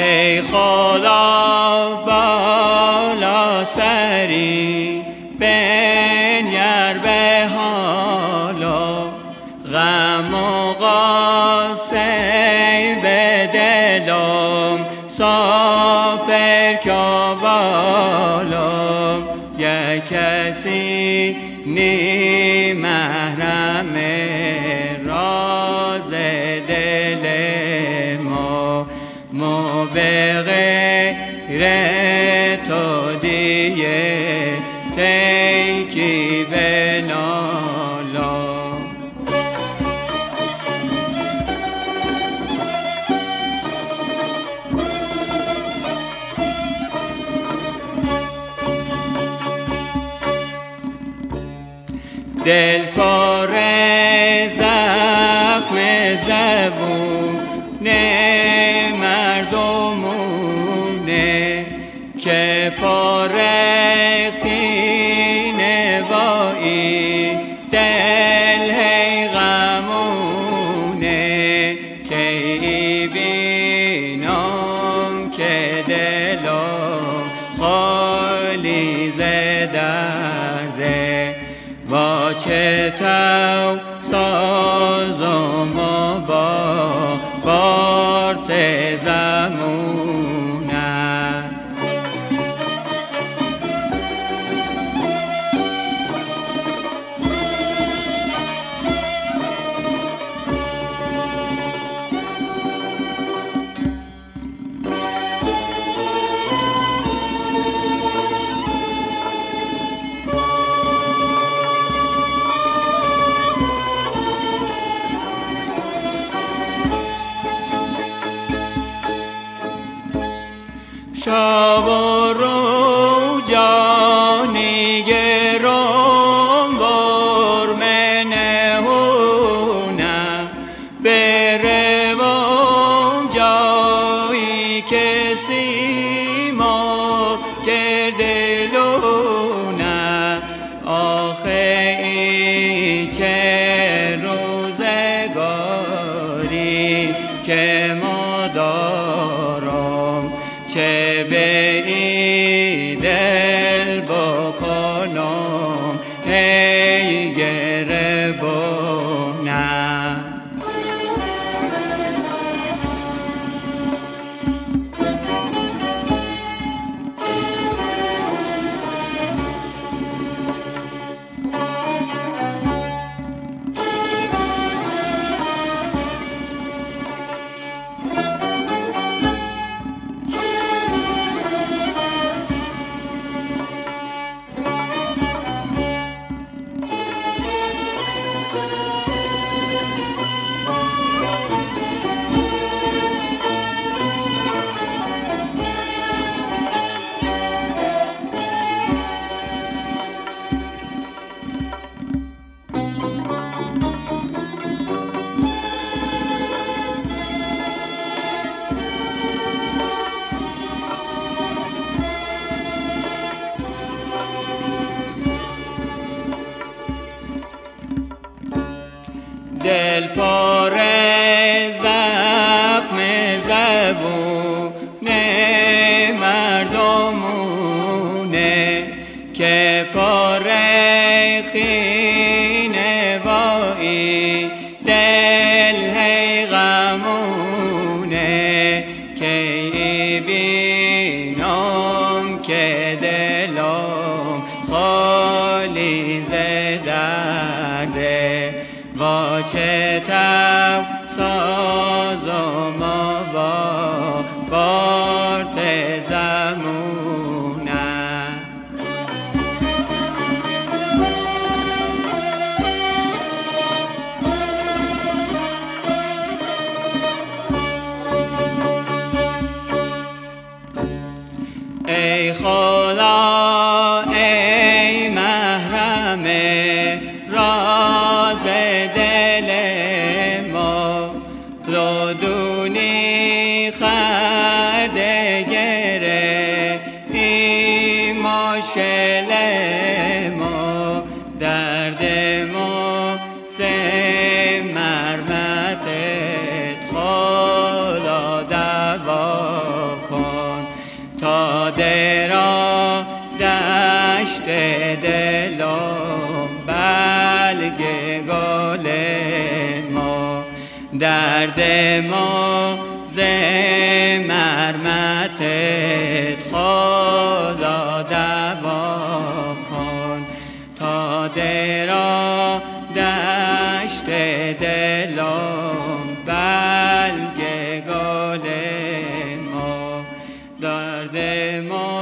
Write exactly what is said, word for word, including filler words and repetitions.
ای خدا بالا سری بنگر به حالا، غم و غصه به دلم سافر که بالا، یک کسی نی محرم راز دل ما، ما به غیر تو دیگه تیکی به نالا. دل پر زخم زبون مردمونه که پر خینه وایی، دل هی غمونه که ای بینم که دلم خالی زدرده، با چه تو سازم و با بارت زمونه. شب و رو جانی گرم بر منهونه، بروم جایی کسی ما کرده لونه. آخه ای چه روزگاری که ما دارم، چه به ای دل بکنم ای گریبونه. دل پر زخم زبون مردمونه که پر خینه وایی، دل هی غمونه که ای بینم که دلم خالی زدرده، با چه تو سازم و با بارت زمونه. ای خدا ای محرم راز دل ما، لدونی خرده گره این مشکل ما، درد ما سه مرمتت خدا دوا برگ گل ما. درد ما ز مرمتت خدا دوا کن، تا درا دشت دلم برگ گل ما. درد ما